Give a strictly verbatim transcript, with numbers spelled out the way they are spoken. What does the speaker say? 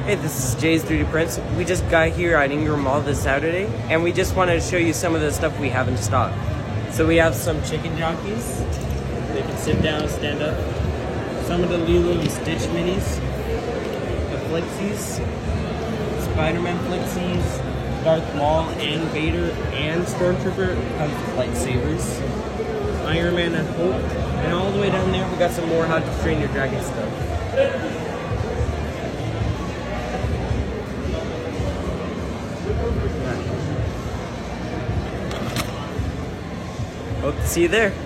Hey, this is Jay's three D Prints. We just got here at Ingram Mall this Saturday, and we just wanted to show you some of the stuff we have in stock. So we have some chicken jockeys. They can sit down, stand up. Some of the Lilo and Stitch minis. The Flexies. Spider-Man Flexies. Darth Maul and Vader and Stormtrooper. Comes with lightsabers. Iron Man and Hulk. And all the way down there, we got some more How to Train Your Dragon stuff. Hope to see you there.